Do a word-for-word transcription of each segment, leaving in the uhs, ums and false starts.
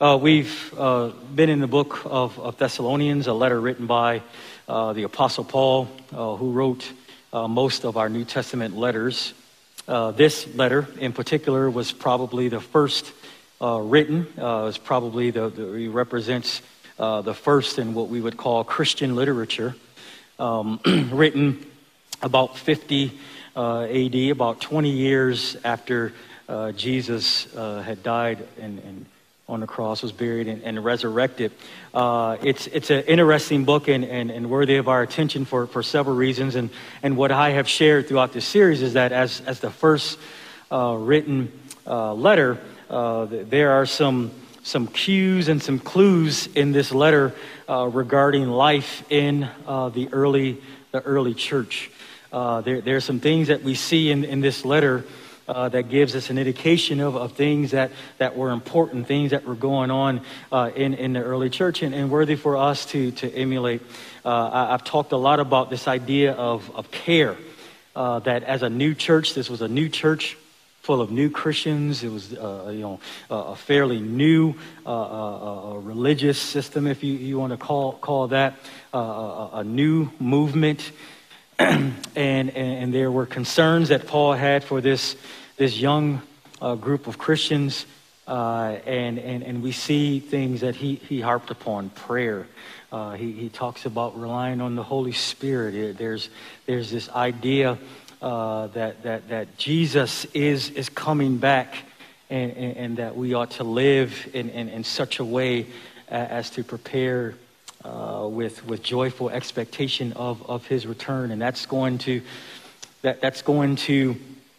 Uh, we've uh, been in the book of, of Thessalonians, a letter written by uh, the Apostle Paul, uh, who wrote uh, most of our New Testament letters. Uh, this letter in particular was probably the first uh, written. Uh, it's probably the, the it represents uh, the first in what we would call Christian literature, um, written about fifty uh, A D, about twenty years after uh, Jesus uh, had died and, and on the cross, was buried and, and resurrected. Uh, it's it's an interesting book and, and, and worthy of our attention for, for several reasons. And, and what I have shared throughout this series is that as, as the first uh, written uh, letter, uh, there are some some cues and some clues in this letter uh, regarding life in uh, the early the early church. Uh, there, there are some things that we see in, in this letter Uh, that gives us an indication of, of things that, that were important, things that were going on uh, in, in the early church and, and worthy for us to, to emulate. Uh, I, I've talked a lot about this idea of, of care, uh, that as a new church, this was a new church full of new Christians. It was, uh, you know, a, a fairly new uh, uh, uh, religious system, if you, you want to call, call that, uh, a, a new movement. and, and and there were concerns that Paul had for this this young uh, group of Christians, uh, and and and we see things that he he harped upon. Prayer. Uh, he he talks about relying on the Holy Spirit. There's there's this idea uh, that that that Jesus is is coming back, and and, and that we ought to live in, in in such a way as to prepare Uh, with with joyful expectation of, of his return, and that's going to that that's going to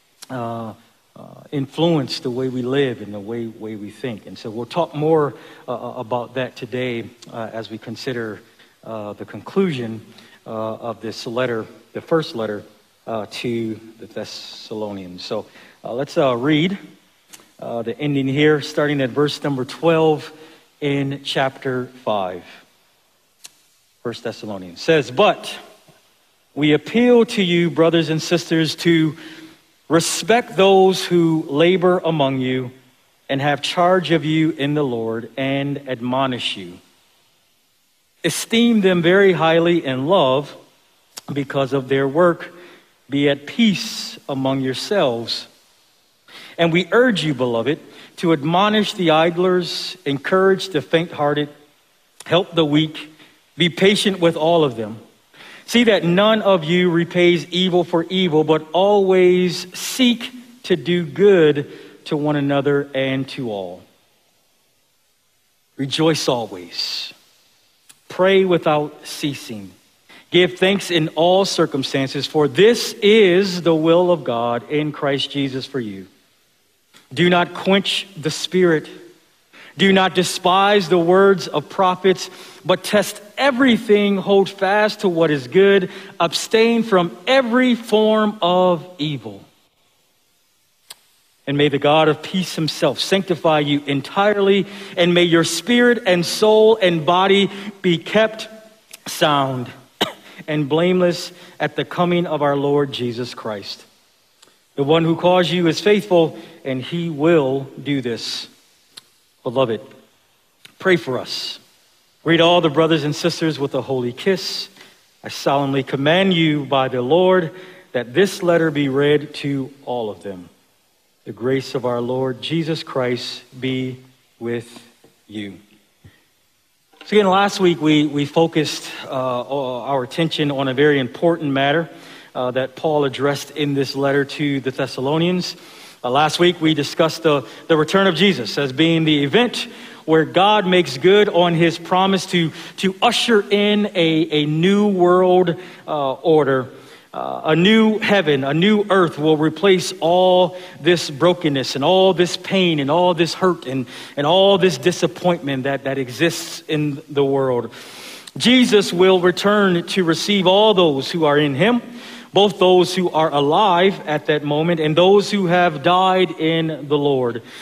uh, uh, influence the way we live and the way way we think. And so we'll talk more uh, about that today uh, as we consider uh, the conclusion uh, of this letter, the first letter uh, to the Thessalonians. So uh, let's uh, read uh, the ending here, starting at verse number twelve in chapter five. First Thessalonians says, "But we appeal to you, brothers and sisters, to respect those who labor among you and have charge of you in the Lord and admonish you. Esteem them very highly in love because of their work. Be at peace among yourselves. And we urge you, beloved, to admonish the idlers, encourage the faint-hearted, help the weak, be patient with all of them. See that none of you repays evil for evil, but always seek to do good to one another and to all. Rejoice always. Pray without ceasing. Give thanks in all circumstances, for this is the will of God in Christ Jesus for you. Do not quench the spirit. Do not despise the words of prophets, but test everything, hold fast to what is good, abstain from every form of evil. And may the God of peace himself sanctify you entirely, and may your spirit and soul and body be kept sound and blameless at the coming of our Lord Jesus Christ. The one who calls you is faithful, and he will do this. Beloved, pray for us. Greet all the brothers and sisters with a holy kiss. I solemnly command you by the Lord that this letter be read to all of them. The grace of our Lord Jesus Christ be with you." So again, last week we, we focused uh, our attention on a very important matter uh, that Paul addressed in this letter to the Thessalonians. Uh, last week we discussed the, the return of Jesus as being the event where God makes good on his promise to, to usher in a, a new world uh, order. Uh, a new heaven, a new earth will replace all this brokenness and all this pain and all this hurt and, and all this disappointment that, that exists in the world. Jesus will return to receive all those who are in him, both those who are alive at that moment and those who have died in the Lord.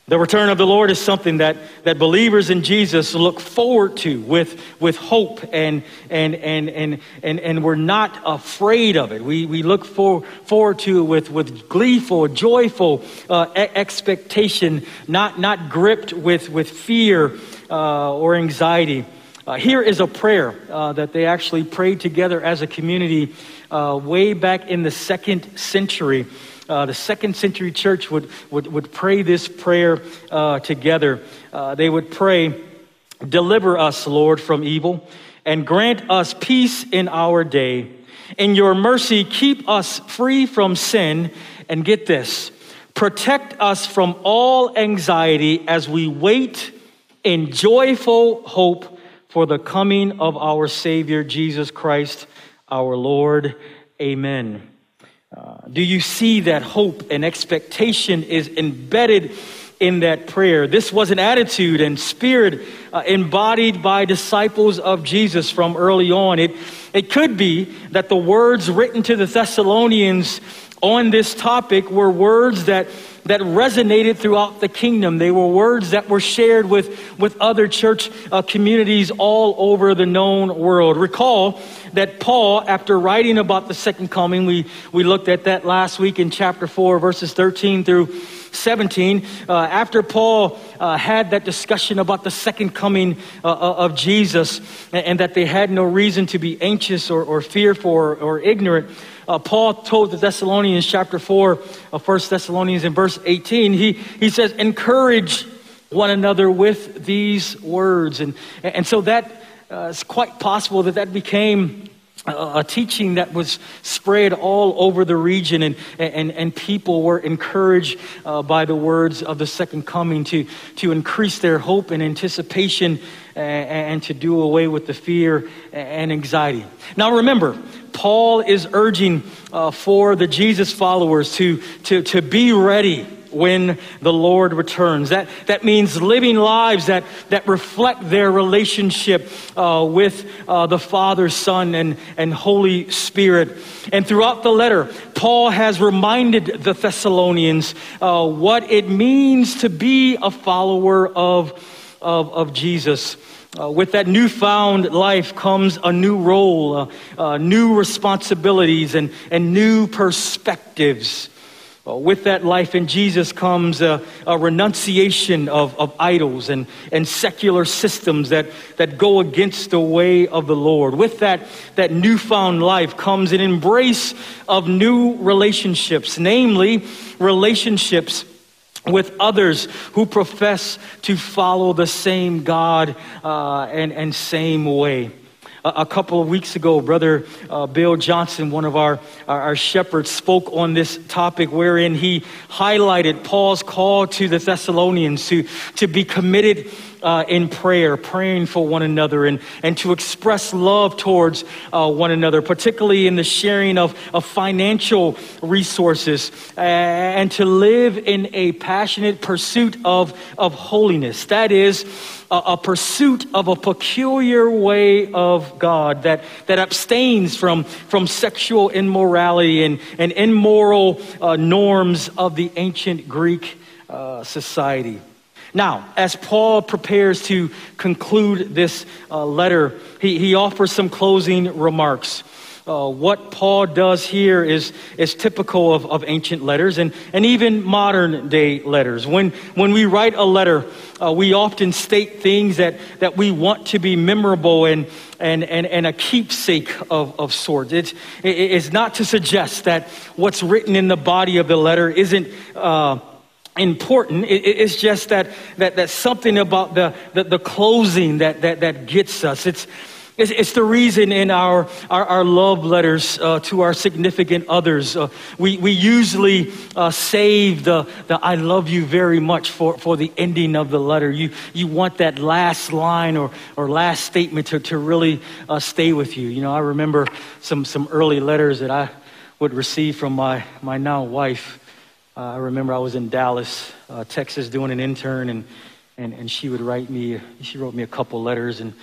The return of the Lord is something that, that believers in Jesus look forward to with, with hope, and, and, and, and, and, and we're not afraid of it. We, we look for, forward to it with, with gleeful, joyful uh, e- expectation, not, not gripped with, with fear uh, or anxiety. Uh, here is a prayer uh, that they actually prayed together as a community uh, way back in the second century. Uh, the second century church would, would, would pray this prayer uh, together. Uh, they would pray, "Deliver us, Lord, from evil, and grant us peace in our day. In your mercy, keep us free from sin." And get this, "Protect us from all anxiety as we wait in joyful hope for the coming of our Savior, Jesus Christ, our Lord. Amen." Uh, do you see that hope and expectation is embedded in that prayer? This was an attitude and spirit uh, embodied by disciples of Jesus from early on. It, it could be that the words written to the Thessalonians on this topic were words that that resonated throughout the kingdom. They were words that were shared with, with other church uh, communities all over the known world. Recall that Paul, after writing about the second coming, we, we looked at that last week in chapter four, verses thirteen through seventeen. Uh, after Paul uh, had that discussion about the second coming uh, of Jesus, and, and that they had no reason to be anxious or, or fearful or, or ignorant, Uh, Paul told the Thessalonians, chapter four of First Thessalonians in verse eighteen, he, he says, "Encourage one another with these words." And, and so that uh, it's quite possible that that became a, a teaching that was spread all over the region, and, and, and people were encouraged uh, by the words of the second coming to, to increase their hope and anticipation and, and to do away with the fear and anxiety. Now remember, Paul is urging uh, for the Jesus followers to, to, to be ready when the Lord returns. That, that means living lives that, that reflect their relationship uh, with uh, the Father, Son, and, and Holy Spirit. And throughout the letter, Paul has reminded the Thessalonians uh, what it means to be a follower of, of, of Jesus. Uh, with that newfound life comes a new role, uh, uh, new responsibilities, and, and new perspectives. Uh, with that life in Jesus comes a, a renunciation of, of idols and, and secular systems that, that go against the way of the Lord. With that, that newfound life comes an embrace of new relationships, namely relationships with others who profess to follow the same God uh, and, and same way. A, a couple of weeks ago, Brother uh, Bill Johnson, one of our, our, our shepherds, spoke on this topic, wherein he highlighted Paul's call to the Thessalonians to, to be committed Uh, in prayer, praying for one another, and, and to express love towards uh, one another, particularly in the sharing of, of financial resources, uh, and to live in a passionate pursuit of, of holiness. That is, a, a pursuit of a peculiar way of God that, that abstains from, from sexual immorality and, and immoral uh, norms of the ancient Greek uh, society. Now, as Paul prepares to conclude this uh, letter, he, he offers some closing remarks. Uh, what Paul does here is, is typical of, of ancient letters and, and even modern day letters. When, when we write a letter, uh, we often state things that, that we want to be memorable and, and, and, and a keepsake of, of sorts. It's, it's not to suggest that what's written in the body of the letter isn't uh, important. It, it's just that, that that something about the, the, the closing that, that, that gets us. It's, it's it's the reason in our our, our love letters uh, to our significant others, uh, we we usually uh, save the the I love you very much for, for the ending of the letter. You you want that last line or or last statement to to really uh, stay with you. You know, I remember some some early letters that I would receive from my my now wife. Uh, I remember I was in Dallas, uh, Texas, doing an intern, and, and and she would write me. She wrote me a couple letters, and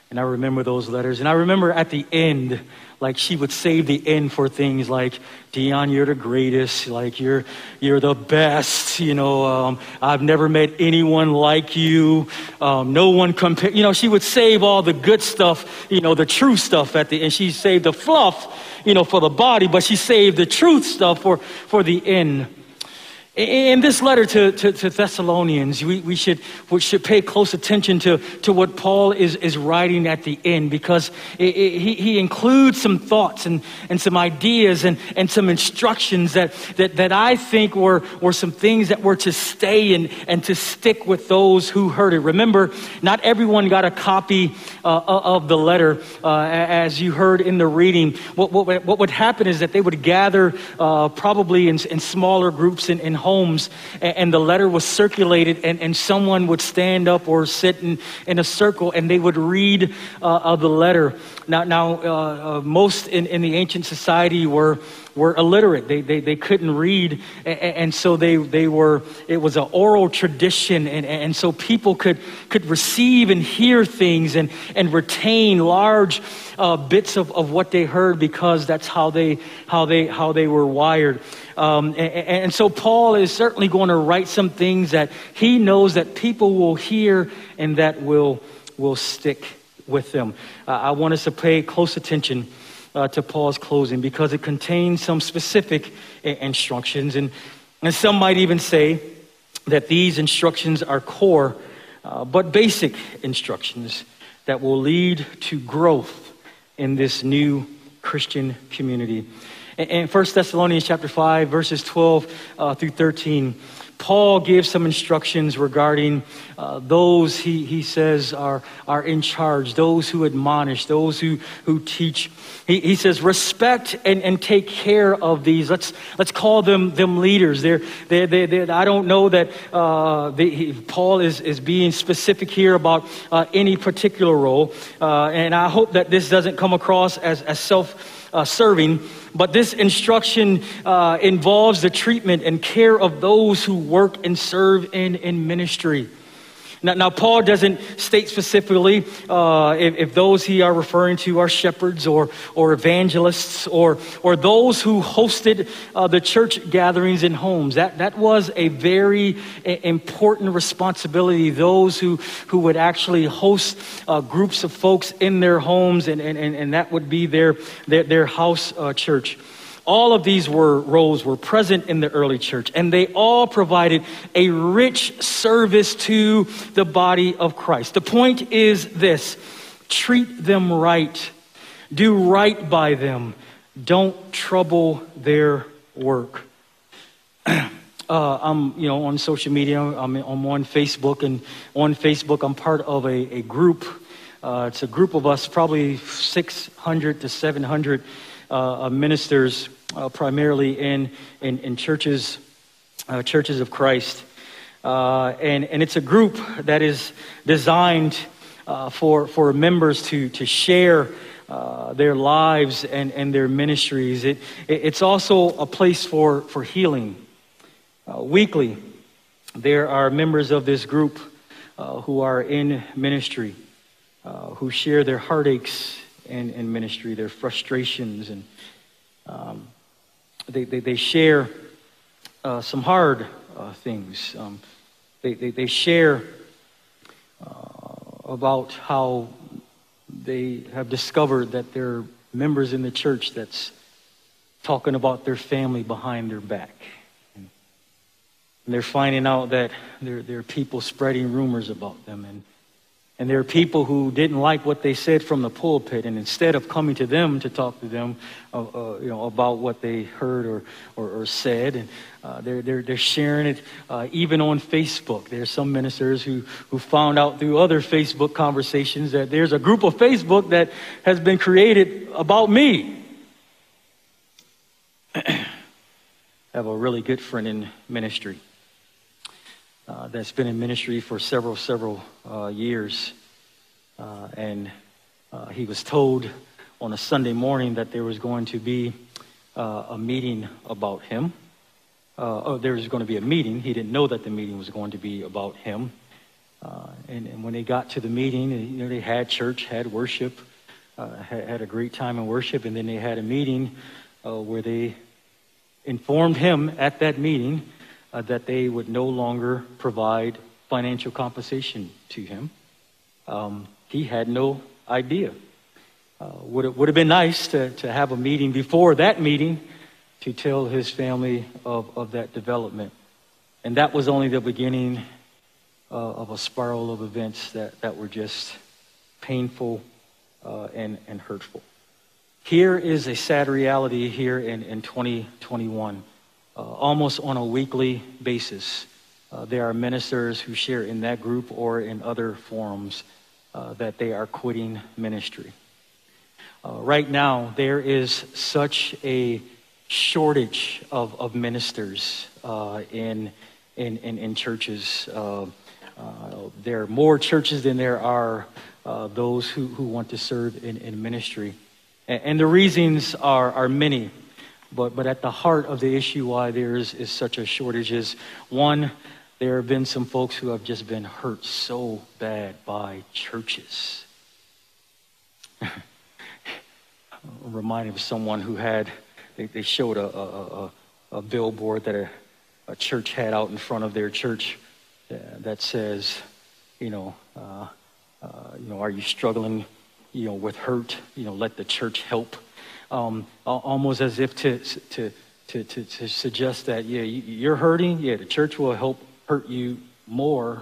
And I remember those letters. And I remember at the end, like she would save the end for things like, Dion, you're the greatest. Like you're you're the best. You know, um, I've never met anyone like you. Um, no one compare. You know, she would save all the good stuff, you know, the true stuff at the end. She saved the fluff, you know, for the body, but she saved the truth stuff for, for the end. In this letter to, to, to Thessalonians, we, we should we should pay close attention to, to what Paul is, is writing at the end, because it, it, he, he includes some thoughts and, and some ideas and, and some instructions that, that, that I think were, were some things that were to stay and, and to stick with those who heard it. Remember, not everyone got a copy uh, of the letter, uh, as you heard in the reading. What, what, what would happen is that they would gather uh, probably in, in smaller groups in, in homes, and the letter was circulated, and, and someone would stand up or sit in, in a circle, and they would read uh, of the letter. Now, now uh, uh, most in, in the ancient society were were illiterate. They they, they couldn't read, and, and so they they were. It was an oral tradition, and, and so people could could receive and hear things and and retain large uh, bits of, of what they heard, because that's how they how they how they were wired. Um, and, and so Paul is certainly going to write some things that he knows that people will hear and that will will stick with them. Uh, I want us to pay close attention uh, to Paul's closing, because it contains some specific uh, instructions. And, and some might even say that these instructions are core, uh, but basic instructions that will lead to growth in this new Christian community. In First Thessalonians chapter five, verses twelve uh, through thirteen, Paul gives some instructions regarding uh, those he, he says are, are in charge, those who admonish, those who, who teach. He, he says, respect and, and take care of these. Let's let's call them them leaders. They're, they're, they're, they're I don't know that uh, they, he, Paul is, is being specific here about uh, any particular role. Uh, and I hope that this doesn't come across as, as self-serving. But this instruction uh, involves the treatment and care of those who work and serve in, in ministry. Now, now, Paul doesn't state specifically uh, if, if those he are referring to are shepherds or or evangelists or or those who hosted uh, the church gatherings in homes. That that was a very important responsibility. Those who who would actually host uh, groups of folks in their homes, and and, and that would be their their, their house uh, church. All of these were roles were present in the early church, and they all provided a rich service to the body of Christ. The point is this: treat them right, do right by them, don't trouble their work. uh, I'm, you know, on social media. I'm, I'm on Facebook, and on Facebook, I'm part of a, a group. Uh, it's a group of us, probably six hundred to seven hundred uh, ministers. Uh, primarily in, in, in churches, uh, churches of Christ. Uh, and, and it's a group that is designed uh, for, for members to, to share uh, their lives and, and their ministries. It, it, it's also a place for, for healing. Uh, weekly, there are members of this group uh, who are in ministry, uh, who share their heartaches in, in ministry, their frustrations, and um, They, they they share uh, some hard uh, things. Um, they, they they share uh, about how they have discovered that there are members in the church that's talking about their family behind their back, and they're finding out that there there are people spreading rumors about them, and and there are people who didn't like what they said from the pulpit, and instead of coming to them to talk to them, uh, uh, you know, about what they heard or or, or said, and uh, they're they're they're sharing it uh, even on Facebook. There's some ministers who who found out through other Facebook conversations that there's a group of Facebook that has been created about me. I have a really good friend in ministry. Uh, that's been in ministry for several, several uh, years. Uh, and uh, he was told on a Sunday morning that there was going to be uh, a meeting about him. Uh, oh, there was going to be a meeting. He didn't know that the meeting was going to be about him. Uh, and, and when they got to the meeting, you know, they had church, had worship, uh, had, had a great time in worship, and then they had a meeting uh, where they informed him at that meeting uh, that they would no longer provide financial compensation to him. Um, he had no idea. Uh, would it would have been nice to, to have a meeting before that meeting to tell his family of, of that development. And that was only the beginning uh, of a spiral of events that, that were just painful uh, and, and hurtful. Here is a sad reality here in, in twenty twenty-one. Uh, almost on a weekly basis, uh, there are ministers who share in that group or in other forums uh, that they are quitting ministry. Uh, right now, there is such a shortage of, of ministers uh, in, in, in, in churches. Uh, uh, there are more churches than there are uh, those who, who want to serve in, in ministry. And, and the reasons are, are many, but, but at the heart of the issue why there is, is such a shortage is, one, there have been some folks who have just been hurt so bad by churches. I'm reminded of someone who had, they, they showed a, a, a, a billboard that a, a church had out in front of their church uh, that says, you know, uh, uh, you know, are you struggling, you know, with hurt? You know, let the church help. Um, almost as if to, to, to, to, to suggest that, yeah, you're hurting. Yeah, the church will help hurt you more.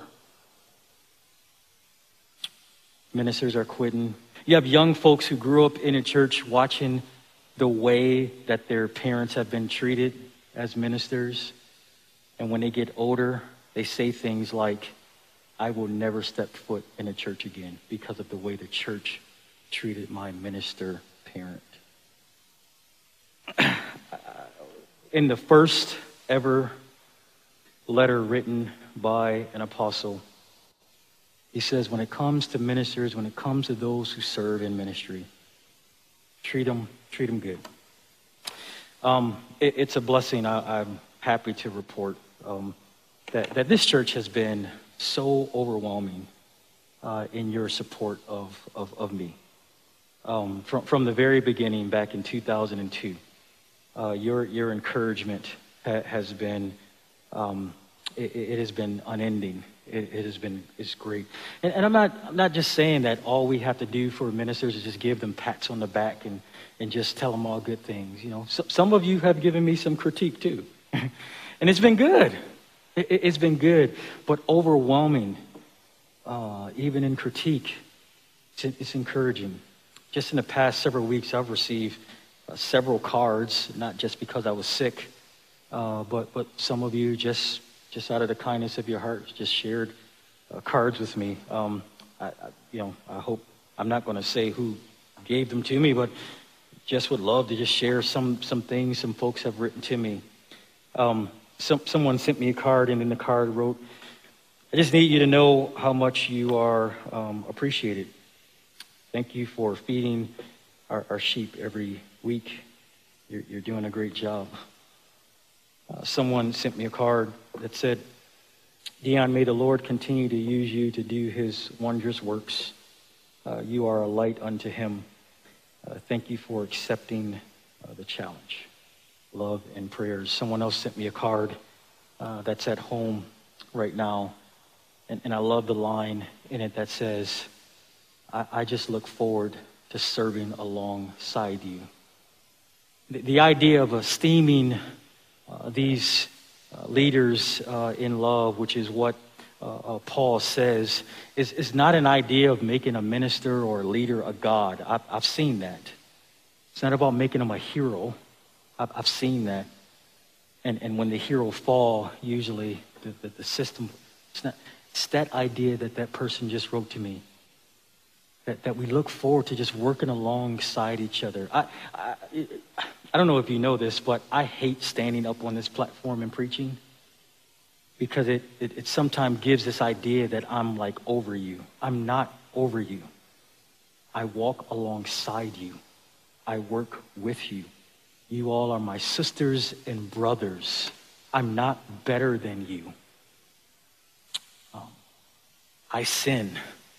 Ministers are quitting. You have young folks who grew up in a church watching the way that their parents have been treated as ministers. And when they get older, they say things like, I will never step foot in a church again because of the way the church treated my minister parent. In the first ever letter written by an apostle, he says, when it comes to ministers, when it comes to those who serve in ministry, treat them, treat them good. Um, it, it's a blessing. I, I'm happy to report um, that, that this church has been so overwhelming uh, in your support of, of, of me. Um, from, from the very beginning, back in two thousand two, uh, your, your encouragement ha- has been, um, it, it has been unending. It, it has been, it's great. And, and I'm not, I'm not just saying that all we have to do for ministers is just give them pats on the back and, and just tell them all good things. You know, so, some of you have given me some critique too. And it's been good. It, it's been good, but overwhelming, uh, even in critique, it's, it's encouraging. Just in the past several weeks, I've received uh, several cards, not just because I was sick, uh, but, but some of you just just out of the kindness of your heart, just shared uh, cards with me. Um, I, I, you know, I hope, I'm not going to say who gave them to me, but just would love to just share some some things some folks have written to me. Um, some, someone sent me a card, and in the card wrote, I just need you to know how much you are um, appreciated. Thank you for feeding our, our sheep every week. You're, you're doing a great job. Uh, someone sent me a card that said, Dion, may the Lord continue to use you to do his wondrous works. Uh, you are a light unto him. Uh, thank you for accepting uh, the challenge. Love and prayers. Someone else sent me a card uh, that's at home right now. And, and I love the line in it that says, I, I just look forward to serving alongside you. The, the idea of esteeming Uh, these uh, leaders uh, in love, which is what uh, uh, Paul says, is, is not an idea of making a minister or a leader a god. I've, I've seen that. It's not about making them a hero. I've, I've seen that. And, and when the hero fall, usually the, the, the system, it's, not, it's that idea that that person just wrote to me. That, that we look forward to just working alongside each other. I, I, I don't know if you know this, but I hate standing up on this platform and preaching because it, it, it sometimes gives this idea that I'm like over you. I'm not over you. I walk alongside you. I work with you. You all are my sisters and brothers. I'm not better than you. Um, I sin.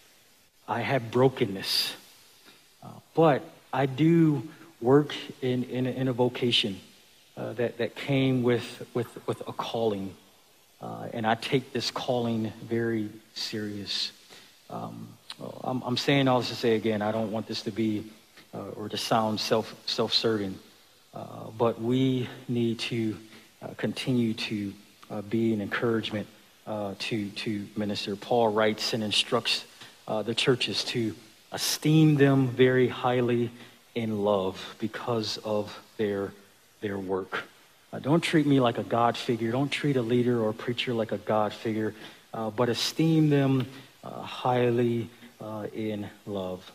I have brokenness. Uh, but I do work in, in, in a vocation uh, that, that came with, with, with a calling. Uh, and I take this calling very serious. Um, I'm, I'm saying all this to say again, I don't want this to be uh, or to sound self, self-serving. Uh, but we need to uh, continue to uh, be an encouragement uh, to, to minister. Paul writes and instructs uh, the churches to esteem them very highly in love because of their, their work. Uh, don't treat me like a God figure. Don't treat a leader or a preacher like a God figure, uh, but esteem them uh, highly uh, in love.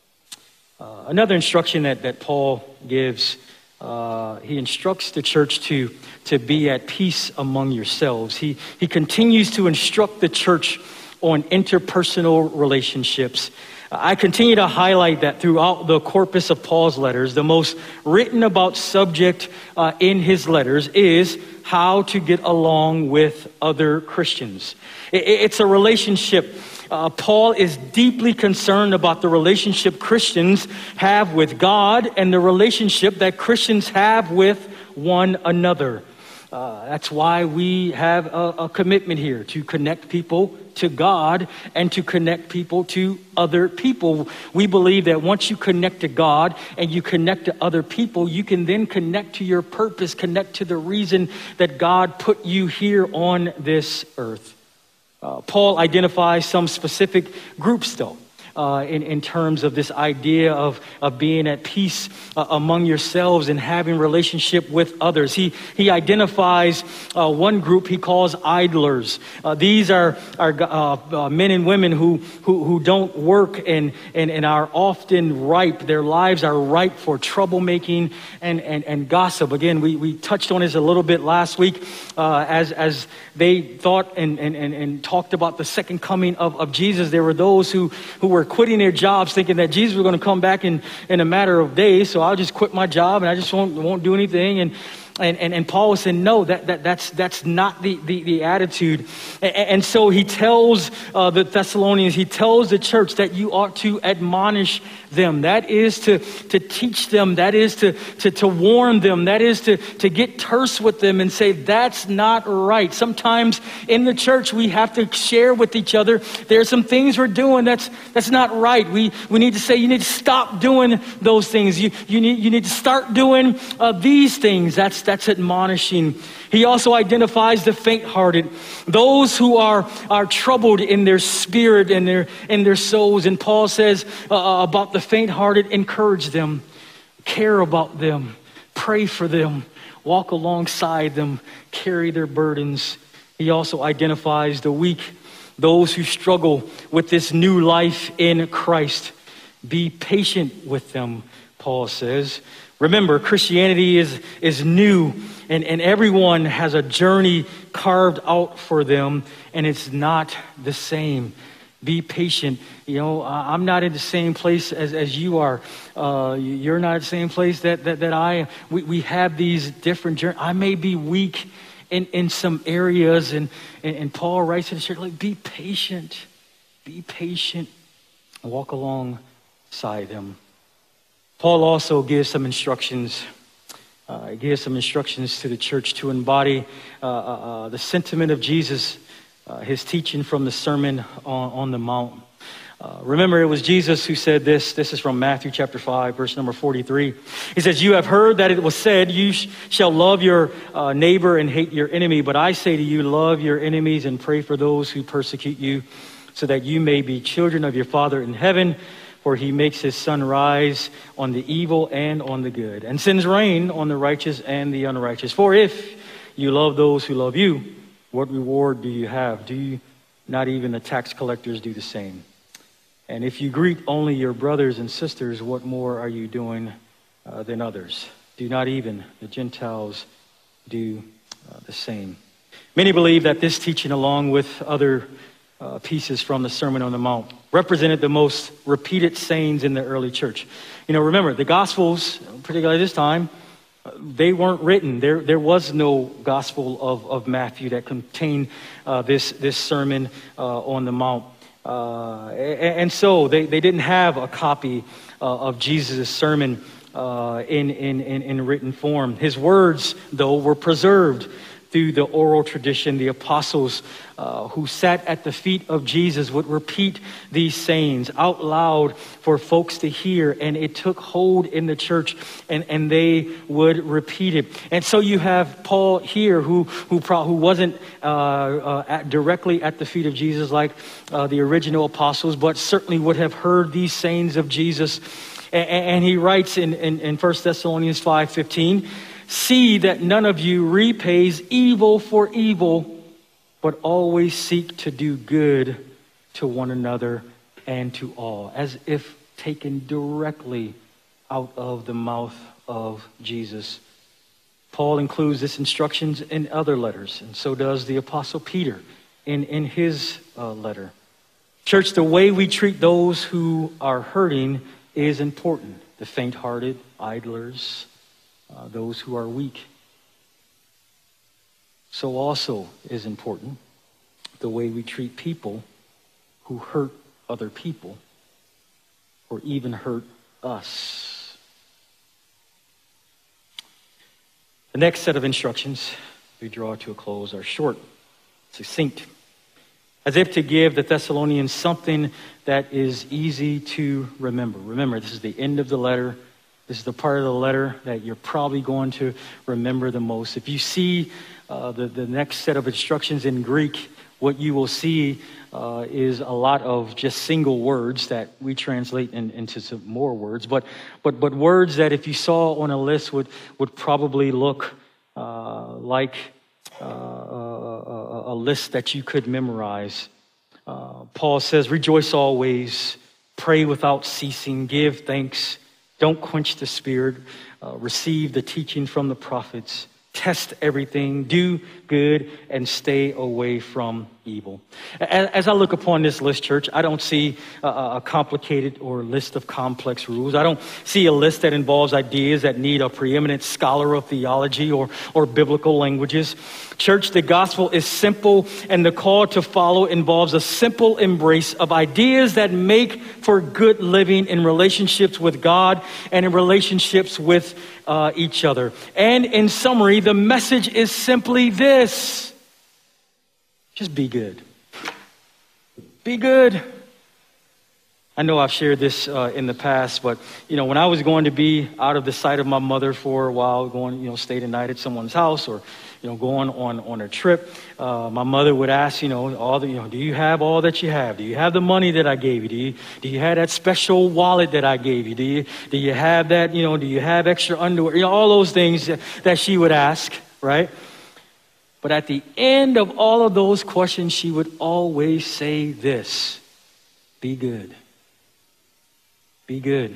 Uh, another instruction that, that Paul gives, uh, he instructs the church to, to be at peace among yourselves. He, he continues to instruct the church on interpersonal relationships. I continue to highlight that throughout the corpus of Paul's letters. The most written about subject uh, in his letters is how to get along with other Christians. It, it's a relationship. Uh, Paul is deeply concerned about the relationship Christians have with God and the relationship that Christians have with one another. Uh, that's why we have a, a commitment here to connect people to God and to connect people to other people. We believe that once you connect to God and you connect to other people, you can then connect to your purpose, connect to the reason that God put you here on this earth. Uh, Paul identifies some specific groups, though. Uh, in, in terms of this idea of, of being at peace uh, among yourselves and having relationship with others. He he identifies uh, one group he calls idlers. Uh, these are, are uh, uh, men and women who, who, who don't work and, and, and are often ripe. Their lives are ripe for troublemaking and, and, and gossip. Again, we, we touched on this a little bit last week uh, as, as they thought and, and, and, and talked about the second coming of, of Jesus. There were those who, who were quitting their jobs thinking that Jesus was going to come back in, in a matter of days. So I'll just quit my job and I just won't, won't do anything. And And, and, and Paul was saying, no, that, that, that's, that's not the, the, the attitude. And, and so he tells uh, the Thessalonians, he tells the church that you ought to admonish them. That is to, to teach them. That is to, to, to warn them. That is to, to get terse with them and say, that's not right. Sometimes in the church, we have to share with each other. There are some things we're doing that's, that's not right. We, we need to say, you need to stop doing those things. You, you, need, you need to start doing uh, these things. That's That's admonishing. He also identifies the faint-hearted, those who are, are troubled in their spirit and their in their souls. And Paul says uh, about the faint-hearted, encourage them, care about them, pray for them, walk alongside them, carry their burdens. He also identifies the weak, those who struggle with this new life in Christ. Be patient with them, Paul says. Remember, Christianity is, is new, and, and everyone has a journey carved out for them, and it's not the same. Be patient. You know, I'm not in the same place as, as you are. Uh, you're not in the same place that, that, that I am. We, we have these different journeys. I may be weak in, in some areas, and, and, and Paul writes to the church, like, be patient. Be patient. Walk alongside them. Paul also gives some instructions. Uh, he gives some instructions to the church to embody uh, uh, the sentiment of Jesus, uh, his teaching from the Sermon on, on the Mount. Uh, remember, it was Jesus who said this. This is from Matthew chapter five, verse number forty-three. He says, you have heard that it was said, you sh- shall love your uh, neighbor and hate your enemy. But I say to you, love your enemies and pray for those who persecute you, so that you may be children of your Father in heaven. For he makes his sun rise on the evil and on the good, and sends rain on the righteous and the unrighteous. For if you love those who love you, what reward do you have? Do you not even the tax collectors do the same? And if you greet only your brothers and sisters, what more are you doing uh, than others? Do not even the Gentiles do uh, the same? Many believe that this teaching, along with other Uh, pieces from the Sermon on the Mount, represented the most repeated sayings in the early church. You know, remember, the Gospels, particularly this time, uh, they weren't written. There there was no Gospel of, of Matthew that contained uh, this, this Sermon uh, on the Mount. Uh, and, and so they, they didn't have a copy uh, of Jesus' sermon uh, in, in, in, in written form. His words, though, were preserved through the oral tradition. The apostles uh, who sat at the feet of Jesus would repeat these sayings out loud for folks to hear, and it took hold in the church, and, and they would repeat it. And so you have Paul here, who who, pro- who wasn't uh, uh, at, directly at the feet of Jesus like uh, the original apostles, but certainly would have heard these sayings of Jesus. And, and he writes in, in, in First Thessalonians five fifteen, "See that none of you repays evil for evil, but always seek to do good to one another and to all," as if taken directly out of the mouth of Jesus. Paul includes this instructions in other letters, and so does the Apostle Peter in, in his uh, letter. Church, the way we treat those who are hurting is important. The faint-hearted, idlers, Uh, those who are weak. So also is important the way we treat people who hurt other people or even hurt us. The next set of instructions we draw to a close are short, succinct, as if to give the Thessalonians something that is easy to remember. Remember, this is the end of the letter. This is the part of the letter that you're probably going to remember the most. If you see uh, the, the next set of instructions in Greek, what you will see uh, is a lot of just single words that we translate in, into some more words. But but but words that if you saw on a list would, would probably look uh, like uh, a, a list that you could memorize. Uh, Paul says, "Rejoice always, pray without ceasing, give thanks. Don't quench the spirit, uh, receive the teaching from the prophets, test everything, do good, and stay away from evil." As I look upon this list, church, I don't see a complicated or list of complex rules. I don't see a list that involves ideas that need a preeminent scholar of theology or, or biblical languages. Church, the gospel is simple, and the call to follow involves a simple embrace of ideas that make for good living in relationships with God and in relationships with uh, each other. And in summary, the message is simply this: just be good. Be good. I know I've shared this uh, in the past, but, you know, when I was going to be out of the sight of my mother for a while, going, you know, stay the night at someone's house or, you know, going on, on a trip, uh, my mother would ask, you know, all the, you know, do you have all that you have? Do you have the money that I gave you? Do you, do you have that special wallet that I gave you? Do you, do you have that, you know, do you have extra underwear? You know, all those things that, that she would ask, right? But at the end of all of those questions, she would always say this: be good. Be good.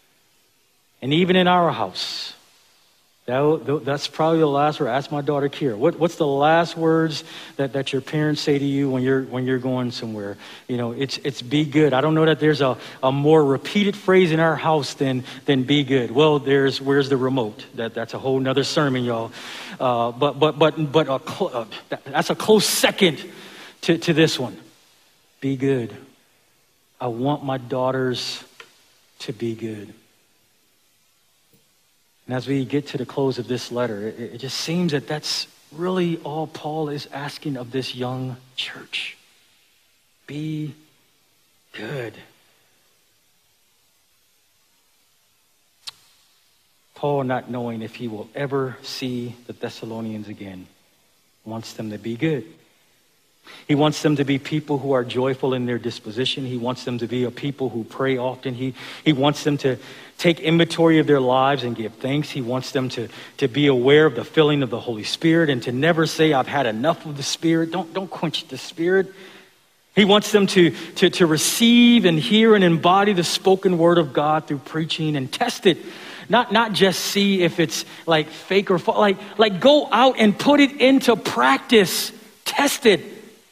And even in our house, that, that's probably the last word. Ask my daughter Kira, what, what's the last words that, that your parents say to you when you're when you're going somewhere? You know, it's it's be good. I don't know that there's a, a more repeated phrase in our house than than be good. Well, there's where's the remote? That that's a whole nother sermon, y'all. Uh, but but but but a cl- uh, that's a close second to, to this one. Be good. I want my daughters to be good. And as we get to the close of this letter, it, it just seems that that's really all Paul is asking of this young church. Be good. Paul, not knowing if he will ever see the Thessalonians again, wants them to be good. He wants them to be people who are joyful in their disposition. He wants them to be a people who pray often. He, he wants them to take inventory of their lives and give thanks. He wants them to, to be aware of the filling of the Holy Spirit and to never say, I've had enough of the Spirit. Don't, don't quench the Spirit. He wants them to, to, to receive and hear and embody the spoken word of God through preaching and test it. Not, not just see if it's like fake or false. Like, like go out and put it into practice. Test it.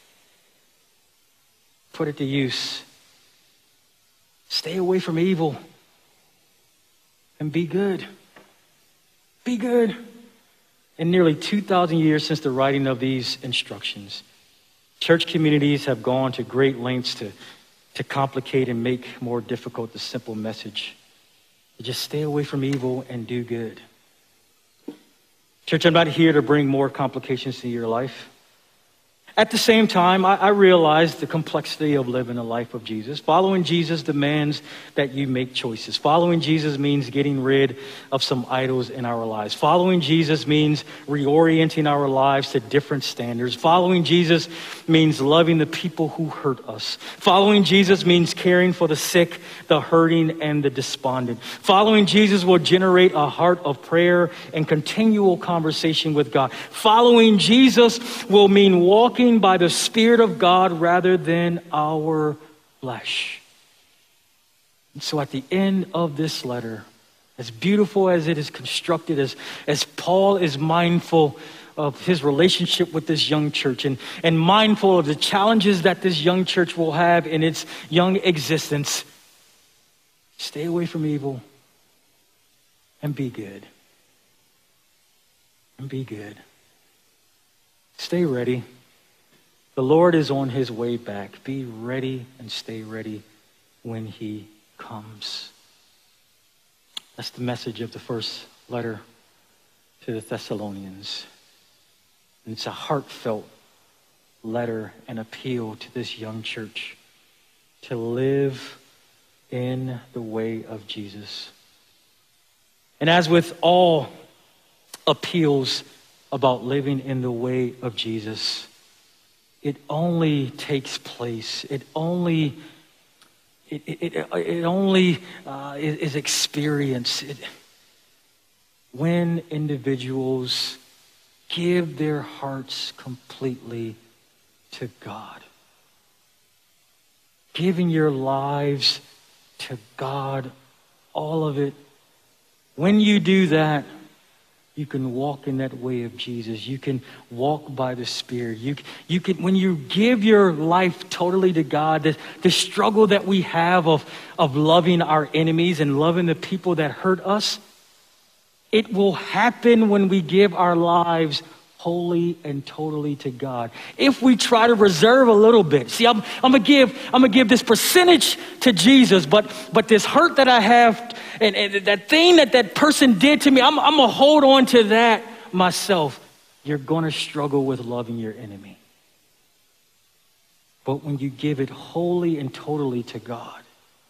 Put it to use. Stay away from evil. And be good. Be good. In nearly two thousand years since the writing of these instructions, church communities have gone to great lengths to, to complicate and make more difficult the simple message. Just stay away from evil and do good. Church, I'm not here to bring more complications to your life. At the same time, I, I realize the complexity of living a life of Jesus. Following Jesus demands that you make choices. Following Jesus means getting rid of some idols in our lives. Following Jesus means reorienting our lives to different standards. Following Jesus means loving the people who hurt us. Following Jesus means caring for the sick, the hurting, and the despondent. Following Jesus will generate a heart of prayer and continual conversation with God. Following Jesus will mean walking by the Spirit of God rather than our flesh. And so at the end of this letter, as beautiful as it is constructed, as, as Paul is mindful of his relationship with this young church and, and mindful of the challenges that this young church will have in its young existence, stay away from evil and be good. And be good. Stay ready. The Lord is on his way back. Be ready and stay ready when he comes. That's the message of the first letter to the Thessalonians. And it's a heartfelt letter and appeal to this young church to live in the way of Jesus. And as with all appeals about living in the way of Jesus, it only takes place. It only, it it, it, it only uh, is, is experienced it, when individuals give their hearts completely to God. Giving your lives to God, all of it. When you do that, you can walk in that way of Jesus. You can walk by the Spirit. You, you can, when you give your life totally to God, the, the struggle that we have of, of loving our enemies and loving the people that hurt us, it will happen when we give our lives wholly and totally to God. If we try to reserve a little bit, see, I'm, I'm gonna give, I'm gonna give this percentage to Jesus, but but this hurt that I have, and, and that thing that that person did to me, I'm, I'm gonna hold on to that myself. You're gonna struggle with loving your enemy. But when you give it wholly and totally to God,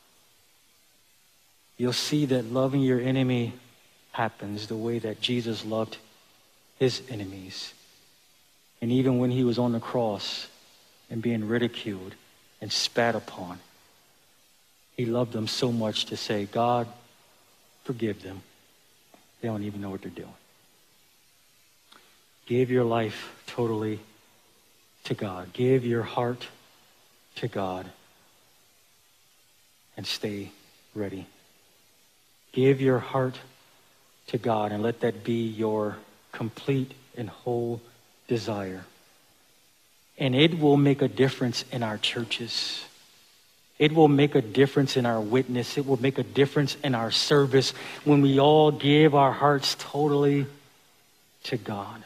you'll see that loving your enemy happens the way that Jesus loved his enemies. And even when he was on the cross and being ridiculed and spat upon, he loved them so much to say, God, forgive them. They don't even know what they're doing. Give your life totally to God. Give your heart to God and stay ready. Give your heart to God and let that be your complete and whole desire. And it will make a difference in our churches. It will make a difference in our witness. It will make a difference in our service when we all give our hearts totally to God.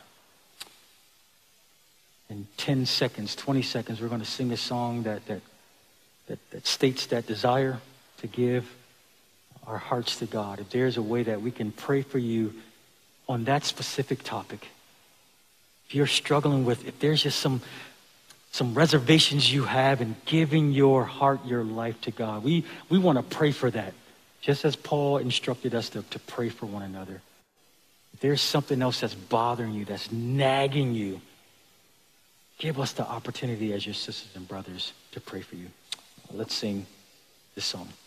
In ten seconds, twenty seconds, we're going to sing a song that, that, that, that states that desire to give our hearts to God. If there's a way that we can pray for you on that specific topic, if you're struggling with, if there's just some some reservations you have in giving your heart, your life to God, we we want to pray for that, just as Paul instructed us to, to pray for one another. If there's something else that's bothering you, that's nagging you, give us the opportunity as your sisters and brothers to pray for you. Let's sing this song.